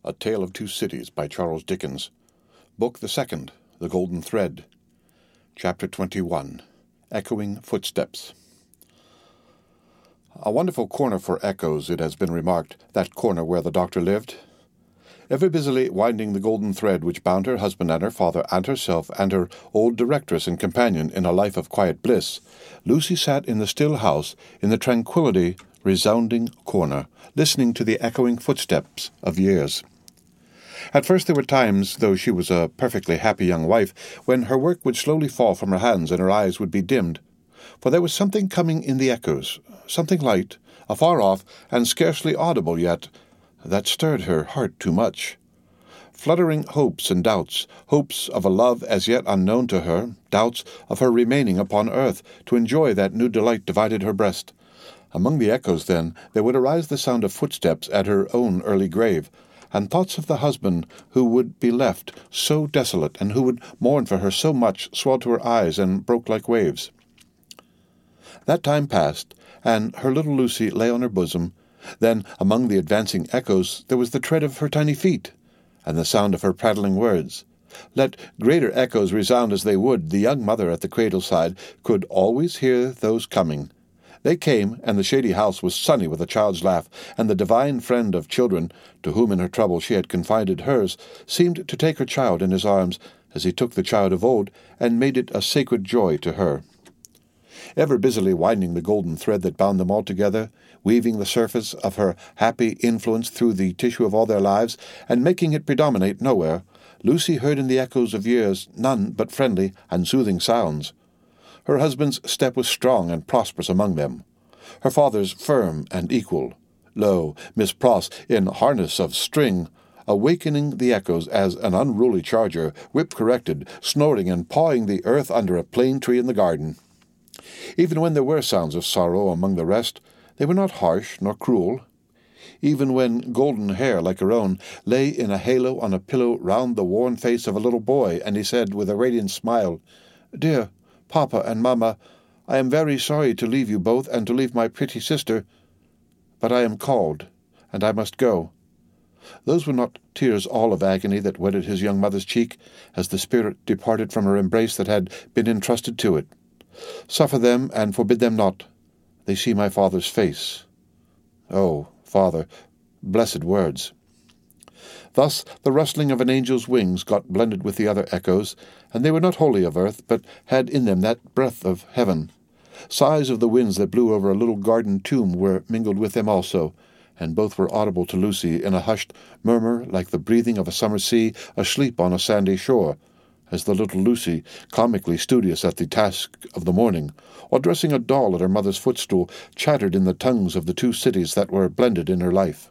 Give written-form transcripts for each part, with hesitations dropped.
A Tale of Two Cities by Charles Dickens. Book the Second, The Golden Thread. Chapter 21, Echoing Footsteps. A wonderful corner for echoes, it has been remarked, that corner where the doctor lived. Ever busily winding the golden thread which bound her husband and her father and herself and her old directress and companion in a life of quiet bliss, Lucy sat in the still house in the tranquillity resounding corner, listening to the echoing footsteps of years. At first there were times, though she was a perfectly happy young wife, when her work would slowly fall from her hands and her eyes would be dimmed, for there was something coming in the echoes, something light, afar off, and scarcely audible yet, that stirred her heart too much. Fluttering hopes and doubts, hopes of a love as yet unknown to her, doubts of her remaining upon earth to enjoy that new delight divided her breast. Among the echoes, then, there would arise the sound of footsteps at her own early grave, and thoughts of the husband who would be left so desolate, and who would mourn for her so much, swelled to her eyes and broke like waves. That time passed, and her little Lucy lay on her bosom. Then, among the advancing echoes, there was the tread of her tiny feet, and the sound of her prattling words. Let greater echoes resound as they would, the young mother at the cradle-side could always hear those coming. They came, and the shady house was sunny with a child's laugh, and the divine friend of children, to whom in her trouble she had confided hers, seemed to take her child in his arms, as he took the child of old, and made it a sacred joy to her. Ever busily winding the golden thread that bound them all together, weaving the surface of her happy influence through the tissue of all their lives, and making it predominate nowhere, Lucy heard in the echoes of years none but friendly and soothing sounds. Her husband's step was strong and prosperous among them, her father's firm and equal. Lo, Miss Pross, in harness of string, awakening the echoes as an unruly charger, whip-corrected, snorting and pawing the earth under a plane tree in the garden. Even when there were sounds of sorrow among the rest, they were not harsh nor cruel. Even when golden hair like her own lay in a halo on a pillow round the worn face of a little boy, and he said with a radiant smile, "Dear Papa and Mamma, I am very sorry to leave you both and to leave my pretty sister, but I am called, and I must go." Those were not tears all of agony that wetted his young mother's cheek, as the spirit departed from her embrace that had been entrusted to it. "Suffer them, and forbid them not. They see my father's face." Oh, Father, blessed words! Thus the rustling of an angel's wings got blended with the other echoes, and they were not wholly of earth, but had in them that breath of heaven. Sighs of the winds that blew over a little garden tomb were mingled with them also, and both were audible to Lucy in a hushed murmur like the breathing of a summer sea asleep on a sandy shore, as the little Lucy, comically studious at the task of the morning, or dressing a doll at her mother's footstool, chattered in the tongues of the two cities that were blended in her life.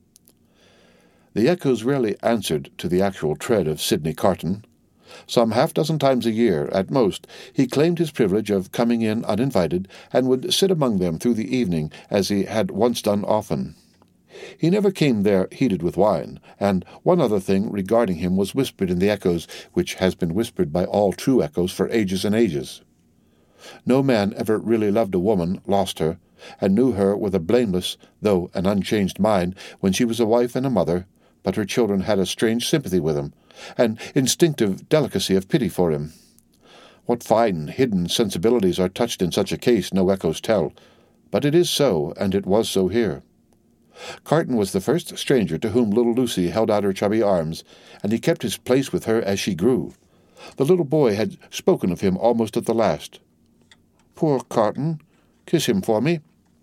The echoes rarely answered to the actual tread of Sidney Carton. Some half-dozen times a year, at most, he claimed his privilege of coming in uninvited, and would sit among them through the evening, as he had once done often. He never came there heated with wine, and one other thing regarding him was whispered in the echoes, which has been whispered by all true echoes for ages and ages. No man ever really loved a woman, lost her, and knew her with a blameless, though an unchanged mind, when she was a wife and a mother, but her children had a strange sympathy with him, an instinctive delicacy of pity for him. What fine, hidden sensibilities are touched in such a case, no echoes tell, but it is so, and it was so here. Carton was the first stranger to whom little Lucy held out her chubby arms, and he kept his place with her as she grew. The little boy had spoken of him almost at the last. "Poor Carton, kiss him for me."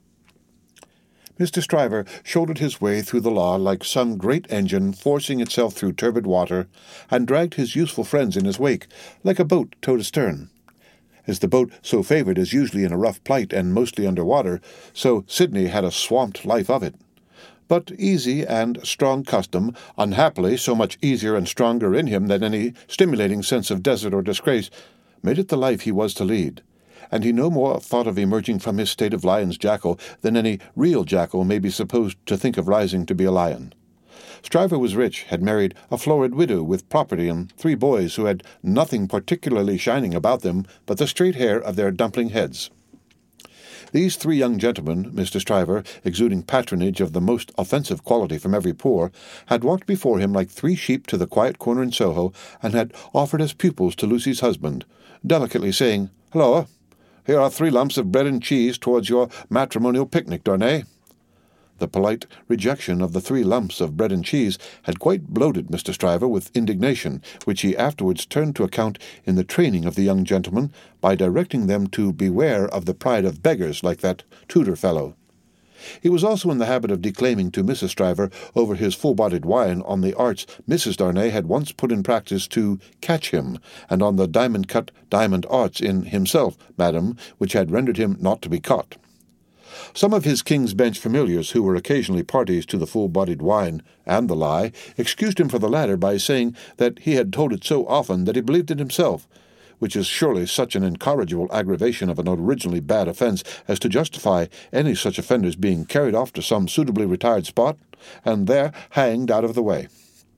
Mr. Stryver shouldered his way through the law like some great engine forcing itself through turbid water, and dragged his useful friends in his wake, like a boat towed astern. As the boat so favoured is usually in a rough plight and mostly under water, so Sidney had a swamped life of it. But easy and strong custom, unhappily so much easier and stronger in him than any stimulating sense of desert or disgrace, made it the life he was to lead, and he no more thought of emerging from his state of lion's jackal than any real jackal may be supposed to think of rising to be a lion. Stryver was rich, had married a florid widow with property and 3 boys who had nothing particularly shining about them but the straight hair of their dumpling heads. These three young gentlemen, Mr. Stryver, exuding patronage of the most offensive quality from every pore, had walked before him like three sheep to the quiet corner in Soho, and had offered as pupils to Lucy's husband, delicately saying, "Hulloa, here are 3 lumps of bread and cheese towards your matrimonial picnic, Darnay." The polite rejection of the 3 lumps of bread and cheese had quite bloated Mr. Stryver with indignation, which he afterwards turned to account in the training of the young gentlemen by directing them to beware of the pride of beggars like that Tudor fellow. He was also in the habit of declaiming to Mrs. Stryver over his full-bodied wine on the arts Mrs. Darnay had once put in practice to catch him, and on the diamond-cut diamond arts in himself, madam, which had rendered him not to be caught. Some of his King's Bench familiars, who were occasionally parties to the full-bodied wine and the lie, excused him for the latter by saying that he had told it so often that he believed it himself, which is surely such an incorrigible aggravation of an originally bad offence as to justify any such offenders being carried off to some suitably retired spot, and there hanged out of the way.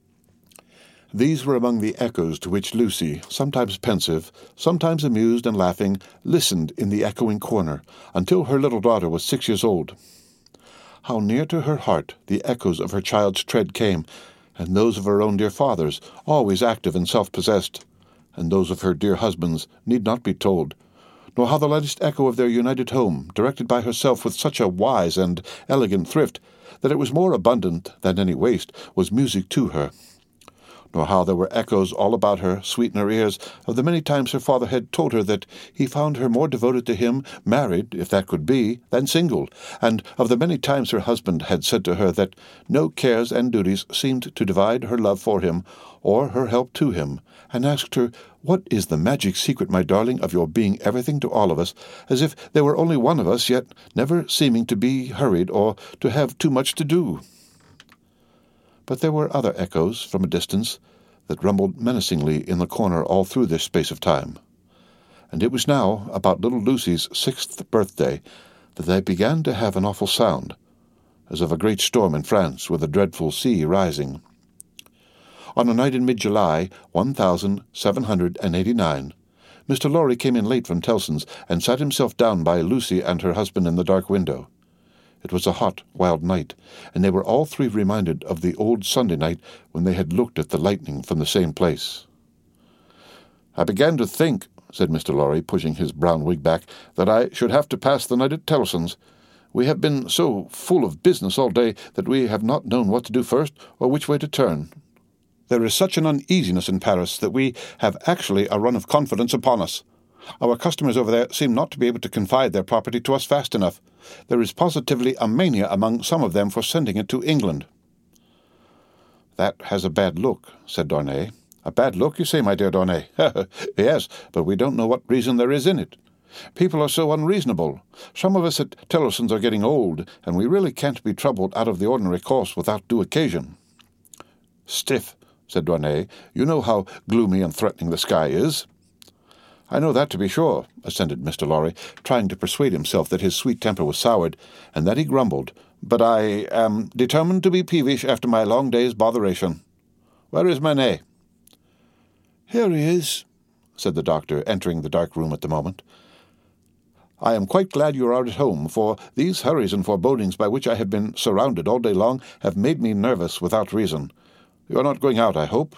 These were among the echoes to which Lucy, sometimes pensive, sometimes amused and laughing, listened in the echoing corner, until her little daughter was 6 years old. How near to her heart the echoes of her child's tread came, and those of her own dear father's, always active and self-possessed, and those of her dear husband's need not be told, nor how the lightest echo of their united home, directed by herself with such a wise and elegant thrift, that it was more abundant than any waste, was music to her. Nor how there were echoes all about her, sweet in her ears, of the many times her father had told her that he found her more devoted to him, married, if that could be, than single, and of the many times her husband had said to her that no cares and duties seemed to divide her love for him, or her help to him, and asked her, "What is the magic secret, my darling, of your being everything to all of us, as if there were only one of us, yet never seeming to be hurried or to have too much to do?" But there were other echoes, from a distance, that rumbled menacingly in the corner all through this space of time. And it was now, about little Lucy's 6th birthday, that they began to have an awful sound, as of a great storm in France, with a dreadful sea rising. On a night in mid-July, 1789, Mr. Lorry came in late from Tellson's, and sat himself down by Lucy and her husband in the dark window. It was a hot, wild night, and they were all three reminded of the old Sunday night when they had looked at the lightning from the same place. "I began to think," said Mr. Lorry, pushing his brown wig back, "that I should have to pass the night at Tellson's. We have been so full of business all day that we have not known what to do first or which way to turn. There is such an uneasiness in Paris that we have actually a run of confidence upon us. Our customers over there seem not to be able to confide their property to us fast enough. There is positively a mania among some of them for sending it to England." "That has a bad look," said Darnay. "A bad look, you say, my dear Darnay?" "Yes, but we don't know what reason there is in it. People are so unreasonable. Some of us at Tellson's are getting old, and we really can't be troubled out of the ordinary course without due occasion." "Stiff," said Darnay. "You know how gloomy and threatening the sky is." "I know that, to be sure," assented Mr. Lorry, trying to persuade himself that his sweet temper was soured, and that he grumbled, "but I am determined to be peevish after my long day's botheration. Where is Manet?" "Here he is," said the doctor, entering the dark room at the moment. "I am quite glad you are at home, for these hurries and forebodings by which I have been surrounded all day long have made me nervous without reason. You are not going out, I hope?"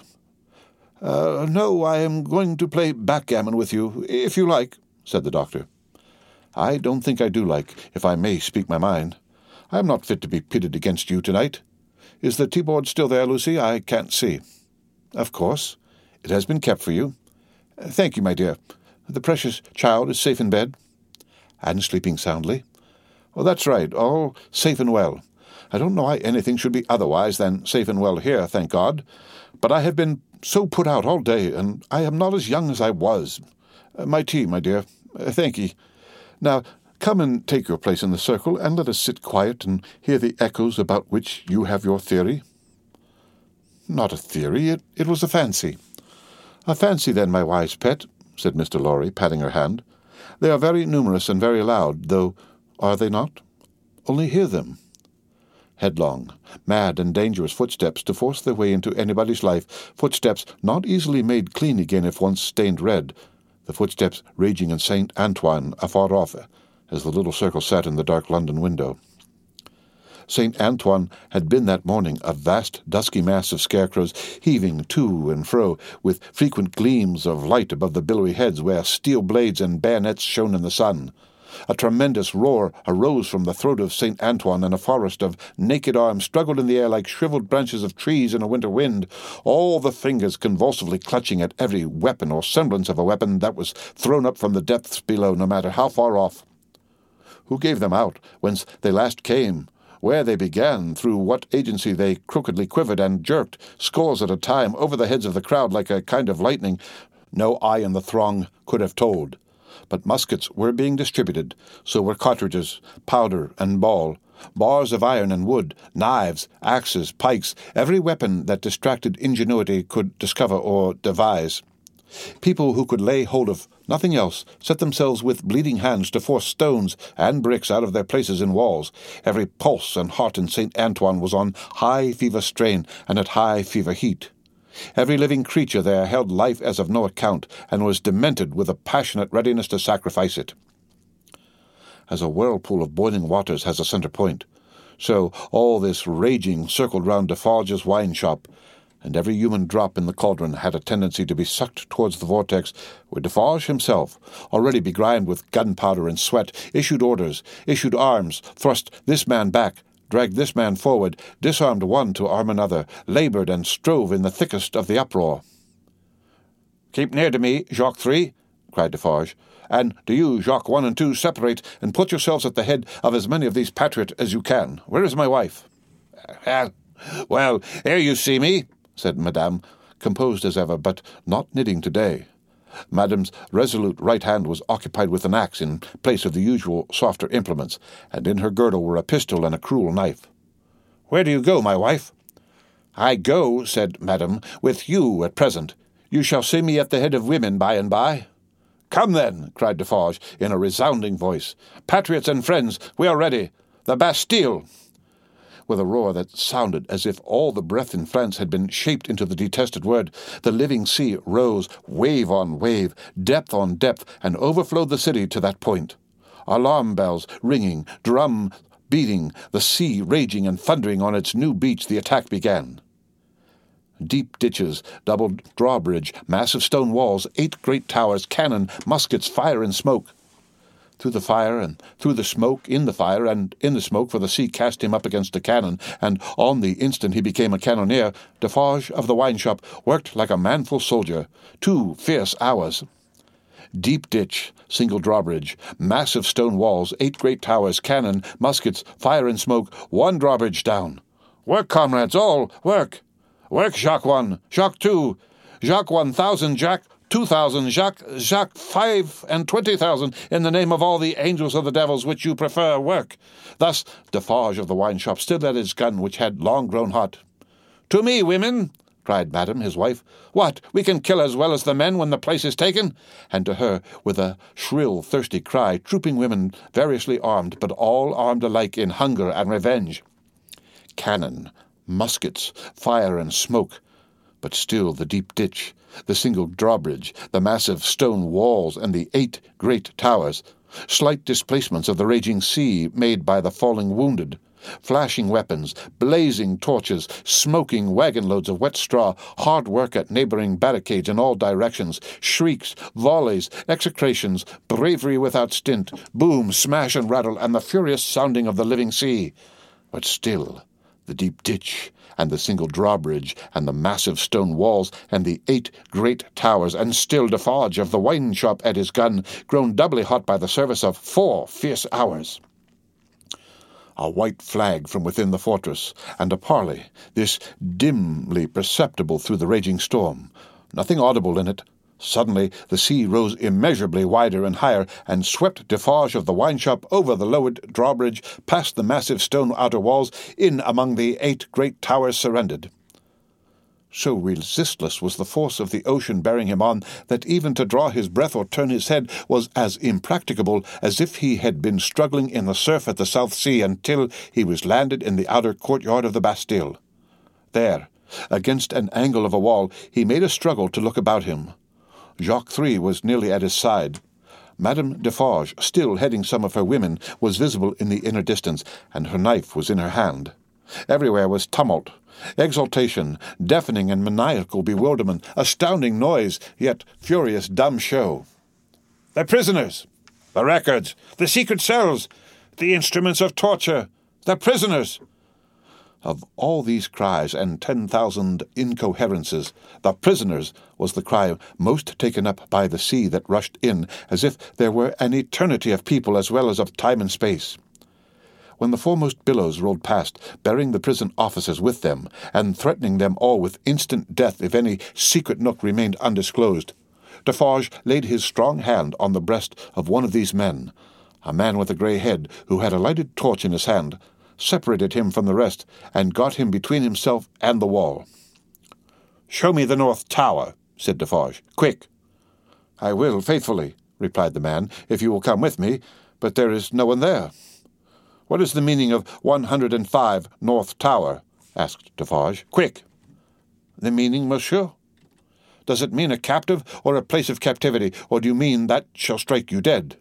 "No, I am going to play backgammon with you, if you like," said the doctor. "I don't think I do like, if I may speak my mind. I am not fit to be pitted against you tonight. Is the teaboard still there, Lucy? I can't see." "Of course. It has been kept for you." "Thank you, my dear. The precious child is safe in bed?" "And sleeping soundly." "Oh, that's right, all safe and well. I don't know why anything should be otherwise than safe and well here, thank God. But I have been so put out all day, and I am not as young as I was. My tea, my dear. Thank ye. Now, come and take your place in the circle, and let us sit quiet and hear the echoes about which you have your theory." "Not a theory. It was a fancy." "A fancy, then, my wise pet," said Mr. Lorry, patting her hand. "They are very numerous and very loud, though, are they not? Only hear them." Headlong, mad and dangerous footsteps to force their way into anybody's life, footsteps not easily made clean again if once stained red, the footsteps raging in St. Antoine afar off, as the little circle sat in the dark London window. St. Antoine had been that morning a vast dusky mass of scarecrows, heaving to and fro, with frequent gleams of light above the billowy heads where steel blades and bayonets shone in the sun. A tremendous roar arose from the throat of St. Antoine, and a forest of naked arms struggled in the air like shriveled branches of trees in a winter wind, all the fingers convulsively clutching at every weapon or semblance of a weapon that was thrown up from the depths below, no matter how far off. Who gave them out, whence they last came, where they began, through what agency they crookedly quivered and jerked, scores at a time, over the heads of the crowd like a kind of lightning, no eye in the throng could have told. But muskets were being distributed, so were cartridges, powder, and ball, bars of iron and wood, knives, axes, pikes, every weapon that distracted ingenuity could discover or devise. People who could lay hold of nothing else set themselves with bleeding hands to force stones and bricks out of their places in walls. Every pulse and heart in St. Antoine was on high fever strain and at high fever heat. Every living creature there held life as of no account, and was demented with a passionate readiness to sacrifice it. As a whirlpool of boiling waters has a centre point, so all this raging circled round Defarge's wine shop, and every human drop in the cauldron had a tendency to be sucked towards the vortex, where Defarge himself, already begrimed with gunpowder and sweat, issued orders, issued arms, thrust this man back, dragged this man forward, disarmed one to arm another, laboured and strove in the thickest of the uproar. "Keep near to me, Jacques 3, cried Defarge, "and do you, Jacques 1 and 2, separate, and put yourselves at the head of as many of these patriots as you can. Where is my wife?" "Well, here you see me," said Madame, composed as ever, but not knitting today. Madame's resolute right hand was occupied with an axe in place of the usual softer implements, and in her girdle were a pistol and a cruel knife. "Where do you go, my wife?" "I go," said Madame, "with you at present. You shall see me at the head of women by and by." "Come then," cried Defarge in a resounding voice. "Patriots and friends, we are ready. The Bastille!" With a roar that sounded as if all the breath in France had been shaped into the detested word, the living sea rose, wave on wave, depth on depth, and overflowed the city to that point. Alarm bells ringing, drum beating, the sea raging and thundering on its new beach, the attack began. Deep ditches, double drawbridge, massive stone walls, 8 great towers, cannon, muskets, fire and smoke. Through the fire and through the smoke, in the fire and in the smoke, for the sea cast him up against a cannon, and on the instant he became a cannoneer, Defarge of the wine shop worked like a manful soldier. 2 fierce hours. Deep ditch, single drawbridge, massive stone walls, 8 great towers, cannon, muskets, fire and smoke, 1 drawbridge down. "Work, comrades, all, work! Work, Jacques 1, Jacques 2, Jacques 1,000, Jacques 2,000, Jacques 5 and 20,000, in the name of all the angels of the devils which you prefer, work." Thus Defarge of the wine shop still at his gun, which had long grown hot. "To me, women!" cried Madame, his wife. "What, we can kill as well as the men when the place is taken?" And to her, with a shrill, thirsty cry, trooping women variously armed, but all armed alike in hunger and revenge. Cannon, muskets, fire and smoke, but still the deep ditch, the single drawbridge, the massive stone walls, and the 8 great towers, slight displacements of the raging sea made by the falling wounded, flashing weapons, blazing torches, smoking wagon-loads of wet straw, hard work at neighbouring barricades in all directions, shrieks, volleys, execrations, bravery without stint, boom, smash and rattle, and the furious sounding of the living sea. But still the deep ditch, and the single drawbridge, and the massive stone walls, and the 8 great towers, and still Defarge of the wine shop at his gun, grown doubly hot by the service of 4 fierce hours. A white flag from within the fortress, and a parley, this dimly perceptible through the raging storm. Nothing audible in it. Suddenly the sea rose immeasurably wider and higher, and swept Defarge of the wine shop over the lowered drawbridge, past the massive stone outer walls, in among the 8 great towers surrendered. So resistless was the force of the ocean bearing him on, that even to draw his breath or turn his head was as impracticable as if he had been struggling in the surf at the South Sea, until he was landed in the outer courtyard of the Bastille. There, against an angle of a wall, he made a struggle to look about him. Jacques 3 was nearly at his side. Madame Defarge, still heading some of her women, was visible in the inner distance, and her knife was in her hand. Everywhere was tumult, exultation, deafening and maniacal bewilderment, astounding noise, yet furious dumb show. "The prisoners! The records! The secret cells! The instruments of torture! The prisoners!" Of all these cries and 10,000 incoherences, the prisoners was the cry most taken up by the sea that rushed in, as if there were an eternity of people as well as of time and space. When the foremost billows rolled past, bearing the prison officers with them, and threatening them all with instant death if any secret nook remained undisclosed, Defarge laid his strong hand on the breast of one of these men, a man with a grey head who had a lighted torch in his hand, separated him from the rest, and got him between himself and the wall. "Show me the North Tower," said Defarge. "Quick!" "I will, faithfully," replied the man, "if you will come with me, but there is no one there." "What is the meaning of 105 North Tower?" asked Defarge. "Quick!" "The meaning, monsieur? Does it mean a captive or a place of captivity, or do you mean that shall strike you dead?"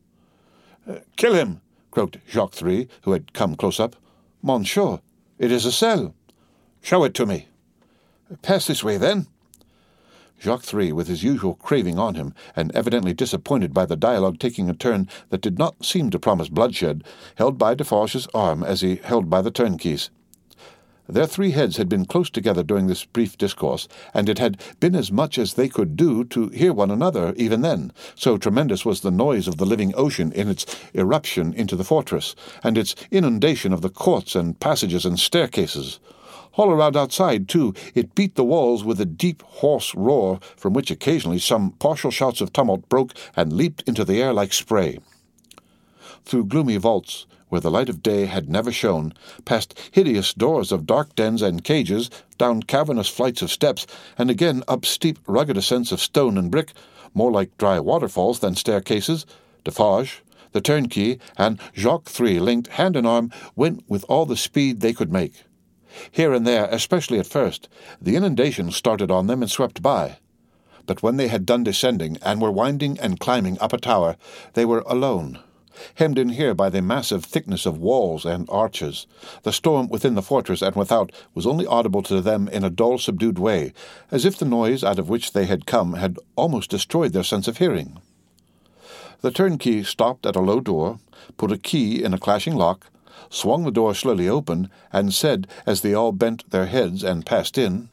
"Kill him!" croaked Jacques Three, who had come close up. "Monsieur, it is a cell." "Show it to me." "Pass this way, then." Jacques Three, with his usual craving on him, and evidently disappointed by the dialogue taking a turn that did not seem to promise bloodshed, held by Defarge's arm as he held by the turnkeys. Their three heads had been close together during this brief discourse, and it had been as much as they could do to hear one another even then, so tremendous was the noise of the living ocean in its irruption into the fortress, and its inundation of the courts and passages and staircases. All around outside, too, it beat the walls with a deep, hoarse roar, from which occasionally some partial shouts of tumult broke and leaped into the air like spray. Through gloomy vaults, where the light of day had never shone, past hideous doors of dark dens and cages, down cavernous flights of steps, and again up steep, rugged ascents of stone and brick, more like dry waterfalls than staircases, Defarge, the turnkey, and Jacques Three, linked hand in arm, went with all the speed they could make. Here and there, especially at first, the inundation started on them and swept by. But when they had done descending, and were winding and climbing up a tower, they were alone, hemmed in here by the massive thickness of walls and arches. The storm within the fortress and without was only audible to them in a dull, subdued way, as if the noise out of which they had come had almost destroyed their sense of hearing. The turnkey stopped at a low door, put a key in a clashing lock, swung the door slowly open, and said, as they all bent their heads and passed in,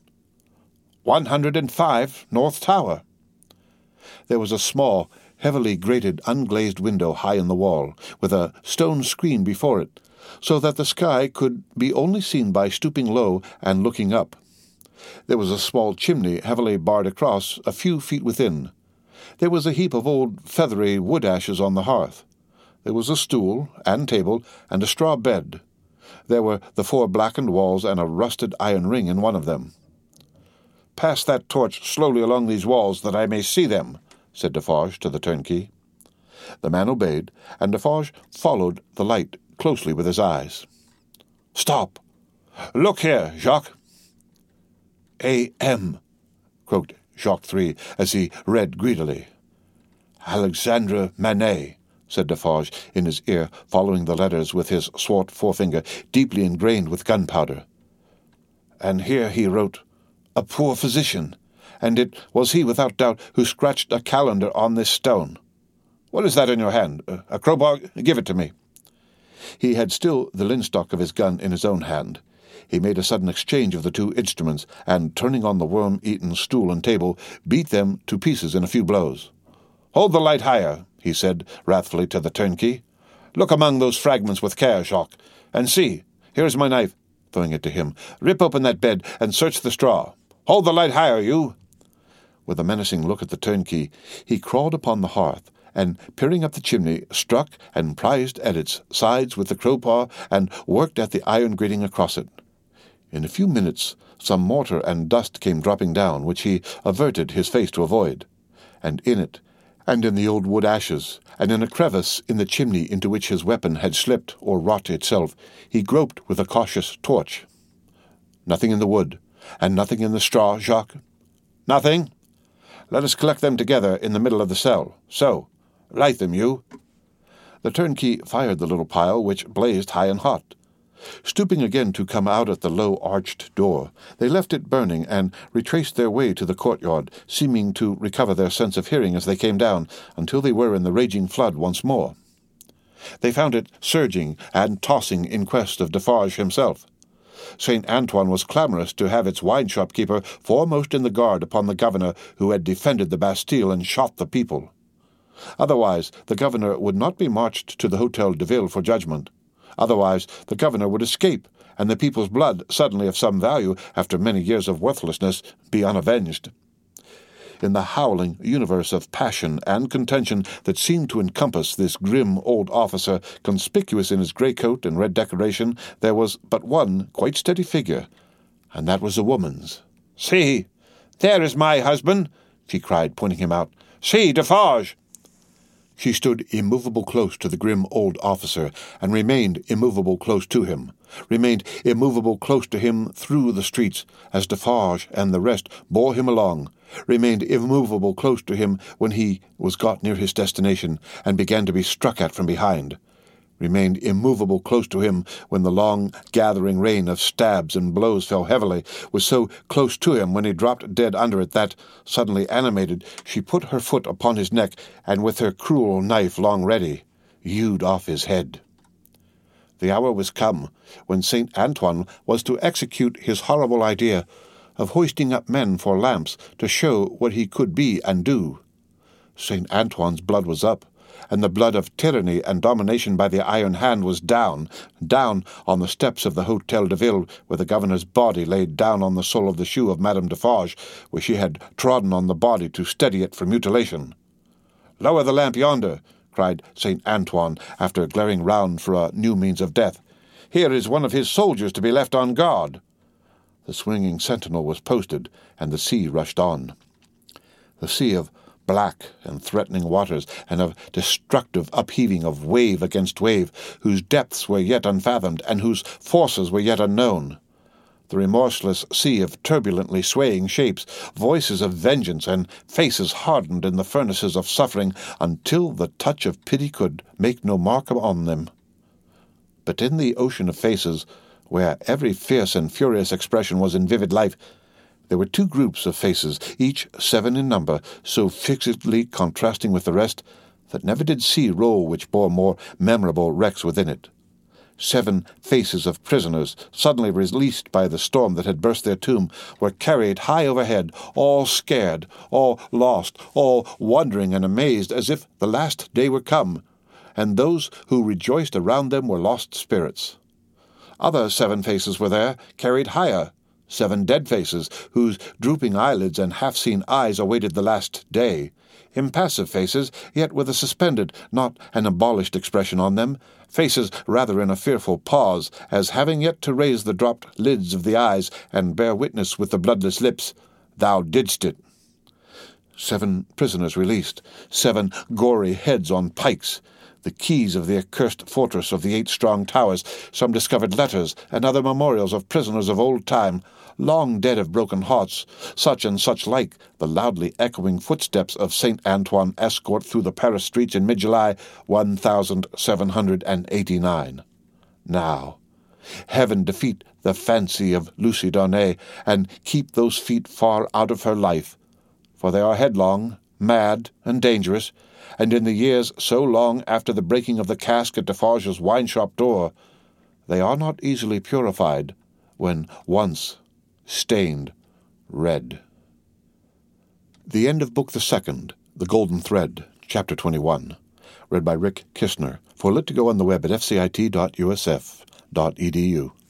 105 North Tower. There was a small, heavily grated, unglazed window high in the wall, with a stone screen before it, so that the sky could be only seen by stooping low and looking up. There was a small chimney heavily barred across, a few feet within. There was a heap of old feathery wood ashes on the hearth. There was a stool and table and a straw bed. There were the 4 blackened walls and a rusted iron ring in one of them. "Pass that torch slowly along these walls, that I may see them," said Defarge to the turnkey. The man obeyed, and Defarge followed the light closely with his eyes. "Stop! Look here, Jacques!" "A.M.," croaked Jacques Three, as he read greedily. "Alexandre Manet," said Defarge in his ear, following the letters with his swart forefinger, deeply ingrained with gunpowder. "And here he wrote, 'A poor physician,' and it was he, without doubt, who scratched a calendar on this stone. What is that in your hand? A crowbar? Give it to me." He had still the linstock of his gun in his own hand. He made a sudden exchange of the 2 instruments, and, turning on the worm-eaten stool and table, beat them to pieces in a few blows. "Hold the light higher," he said wrathfully to the turnkey. "Look among those fragments with care, Jacques, and see, here is my knife," throwing it to him. "Rip open that bed and search the straw. Hold the light higher, you!" With a menacing look at the turnkey, he crawled upon the hearth, and, peering up the chimney, struck and prized at its sides with the crowbar, and worked at the iron grating across it. In a few minutes some mortar and dust came dropping down, which he averted his face to avoid, and in it, and in the old wood ashes, and in a crevice in the chimney into which his weapon had slipped or wrought itself, he groped with a cautious torch. "Nothing in the wood, and nothing in the straw, Jacques?" "Nothing. Let us collect them together in the middle of the cell. So. Light them, you." The turnkey fired the little pile, which blazed high and hot. Stooping again to come out at the low arched door, they left it burning and retraced their way to the courtyard, seeming to recover their sense of hearing as they came down, until they were in the raging flood once more. They found it surging and tossing in quest of Defarge himself. St. Antoine was clamorous to have its wine-shop keeper foremost in the guard upon the governor who had defended the Bastille and shot the people. Otherwise, the governor would not be marched to the Hôtel de Ville for judgment. Otherwise, the governor would escape, and the people's blood, suddenly of some value after many years of worthlessness, be unavenged. In the howling universe of passion and contention that seemed to encompass this grim old officer, conspicuous in his grey coat and red decoration, there was but one quite steady figure, and that was a woman's. "See, there is my husband," she cried, pointing him out. "See, Defarge!" She stood immovable close to the grim old officer, and remained immovable close to him, remained immovable close to him through the streets, as Defarge and the rest bore him along, remained immovable close to him when he was got near his destination, and began to be struck at from behind, remained immovable close to him when the long gathering rain of stabs and blows fell heavily, was so close to him when he dropped dead under it that, suddenly animated, she put her foot upon his neck, and with her cruel knife long ready, hewed off his head. The hour was come when St. Antoine was to execute his horrible idea of hoisting up men for lamps to show what he could be and do. St. Antoine's blood was up, and the blood of tyranny and domination by the iron hand was down on the steps of the Hôtel de Ville, where the governor's body lay down on the sole of the shoe of Madame Defarge, where she had trodden on the body to steady it for mutilation. "Lower the lamp yonder," cried St. Antoine, after glaring round for a new means of death. "Here is one of his soldiers to be left on guard." The swinging sentinel was posted, and the sea rushed on. The sea of black and threatening waters, and of destructive upheaving of wave against wave, whose depths were yet unfathomed, and whose forces were yet unknown. The remorseless sea of turbulently swaying shapes, voices of vengeance, and faces hardened in the furnaces of suffering, until the touch of pity could make no mark on them. But in the ocean of faces, where every fierce and furious expression was in vivid life, there were two groups of faces, each 7 in number, so fixedly contrasting with the rest that never did sea roll which bore more memorable wrecks within it. 7 faces of prisoners, suddenly released by the storm that had burst their tomb, were carried high overhead, all scared, all lost, all wondering and amazed, as if the last day were come, and those who rejoiced around them were lost spirits. Other 7 faces were there, carried higher, 7 dead faces, whose drooping eyelids and half-seen eyes awaited the last day. Impassive faces, yet with a suspended, not an abolished expression on them, faces rather in a fearful pause, as having yet to raise the dropped lids of the eyes, and bear witness with the bloodless lips, "Thou didst it." 7 prisoners released, 7 gory heads on pikes, the keys of the accursed fortress of the 8 strong towers, some discovered letters, and other memorials of prisoners of old time, long dead of broken hearts, such and such like the loudly echoing footsteps of St. Antoine escort through the Paris streets in mid-July 1789. Now, heaven defeat the fancy of Lucie Darnay, and keep those feet far out of her life, for they are headlong, mad, and dangerous, and in the years so long after the breaking of the cask at Defarge's wine-shop door, they are not easily purified when once stained red. The end of Book the Second, The Golden Thread, Chapter 21. Read by Rick Kistner. For Lit to Go on the web at fcit.usf.edu.